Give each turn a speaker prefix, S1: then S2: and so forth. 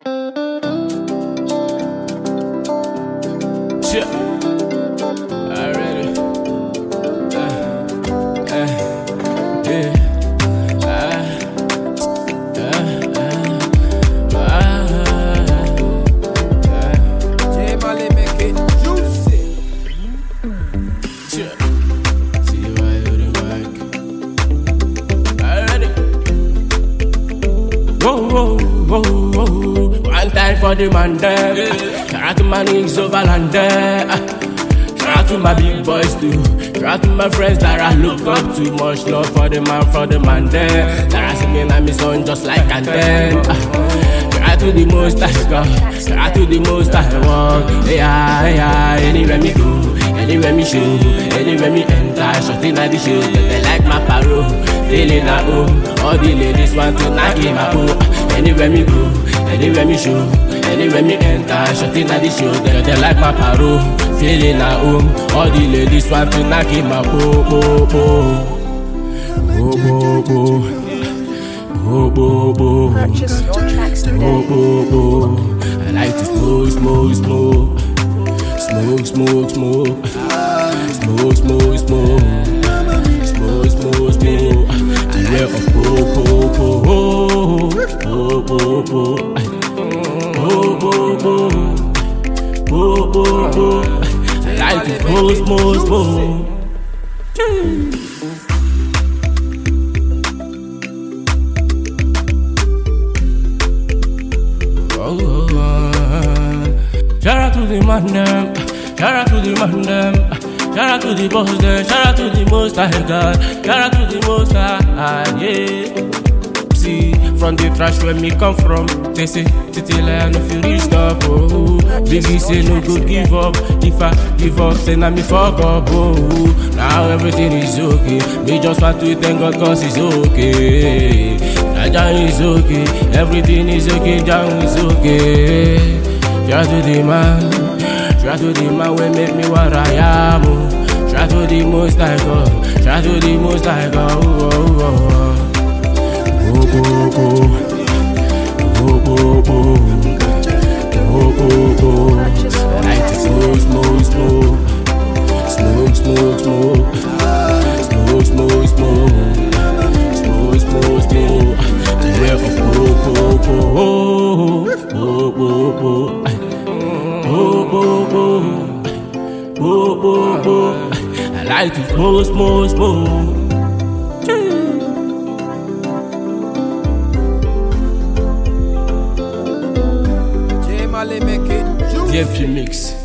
S1: Shit. Already. Yeah.
S2: J Mali make it juicy.
S1: Shit. See you right on the mic. Already. Whoa, whoa, whoa, whoa. One time for the man there. Shout out to my niggas over and there. Shout out to my big boys too. Shout out to my friends that I look up to. Much love for the man there. That I singing at me son just like I them. Shout out to the most I got. Shout out to the most I want. Yeah, yeah. Anywhere me go, anywhere me show, anywhere me enter. Shorting at the show, they like my parole. Feeling at home, all the ladies want to knock in my boat. Anywhere me go, anywhere me show, anywhere me enter. Shorting at the show, they like my parole. Feeling at home, all the ladies want to knock in my boat. Oh, oh, oh. Oh, oh, oh.
S3: Purchase your tracks today.
S1: Oh, oh, oh. I like to smoke, smoke, smoke. Smoke, smoke, smoke. Smoke, smoke, smoke. Smoke, smoke, smoke. I wear a po, po, po. Oh, oh, oh. Oh, oh, oh. Oh, oh, oh. I like to smoke, smoke, smoke. Shout out to the man them, shout out to the man them, shout out to the boss them, shout out to the most I got, shout out to the most I yeah. See, from the trash where me come from, they say, Titi Lion if you reach up, oh. Baby say no go give up, if I give up, say na me fuck up, oh. Now everything is okay, me just want to thank God cause it's okay. Jah is okay, everything is okay, Jah is okay. Shout to the man wey make me what I am. Shout to the most I got, shout to the most I got. Oh, oh, oh, oh, oh, oh, oh, oh, oh, oh, oh. I like to smoke, smoke, smoke, smoke, smoke, smoke, smoke, smoke, smoke, smoke, smoke, smoke. We're oh, oh, oh, oh, oh, oh. I like to smoke, smoke, smoke.
S2: J Mali make it juicy.
S1: DFG mix.